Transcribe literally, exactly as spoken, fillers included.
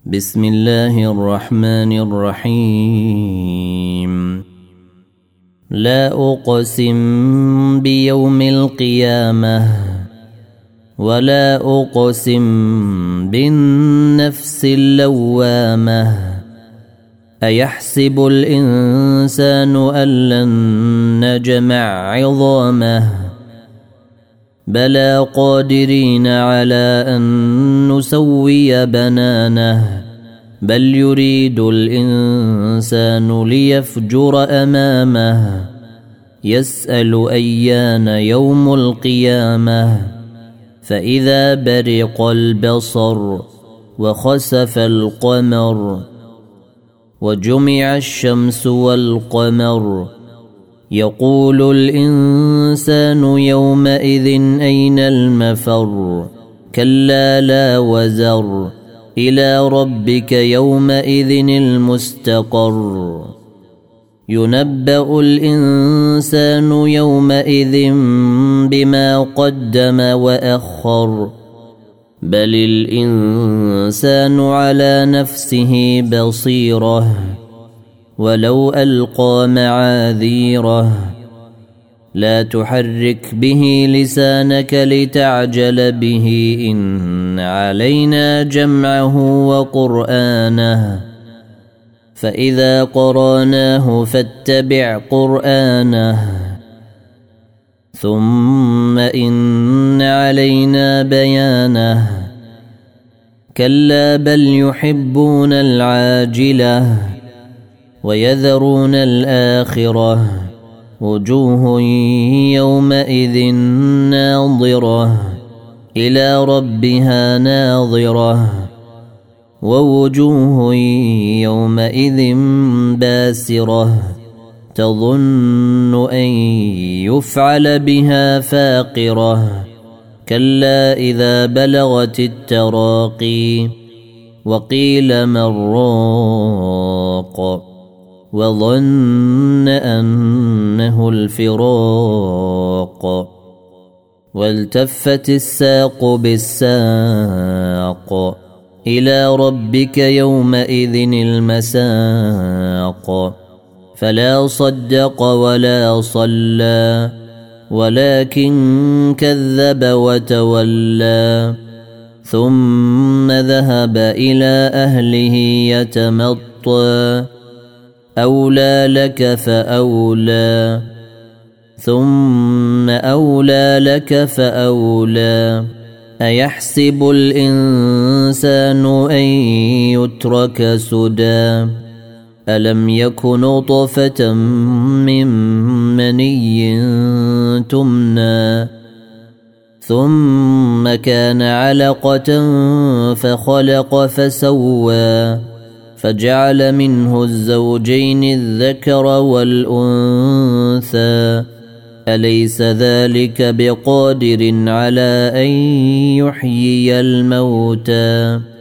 بسم الله الرحمن الرحيم. لا أقسم بيوم القيامة ولا أقسم بالنفس اللوامة. أيحسب الإنسان أن لن نجمع عظامه بلى قادرين على أن نسوي بنانه بل يريد الإنسان ليفجر أمامه يسأل أيان يوم القيامة. فإذا برق البصر وخسف القمر وجمع الشمس والقمر يقول الإنسان يومئذ أين المفر كلا لا وزر إلى ربك يومئذ المستقر. ينبأ الإنسان يومئذ بما قدم وأخر بل الإنسان على نفسه بصيرة ولو ألقى معاذيره. لا تحرك به لسانك لتعجل به إن علينا جمعه وقرآنه فإذا قرأناه فاتبع قرآنه ثم إن علينا بيانه. كلا بل يحبون العاجلة ويذرون الآخرة وجوه يومئذ ناظرة إلى ربها ناظرة ووجوه يومئذ باسرة تظن أن يفعل بها فاقرة. كلا إذا بلغت التراقي وقيل من راق وظن أنه الفراق والتفت الساق بالساق إلى ربك يومئذ المساق. فلا صدق ولا صلى ولكن كذب وتولى ثم ذهب إلى أهله يتمطى أولى لك فأولى ثم أولى لك فأولى. أيحسب الإنسان أن يترك سدى ألم يك نطفة من مني تمنى ثم كان علقة فخلق فسوى فجعل منه الزوجين الذكر والأنثى أليس ذلك بقادر على أن يحيي الموتى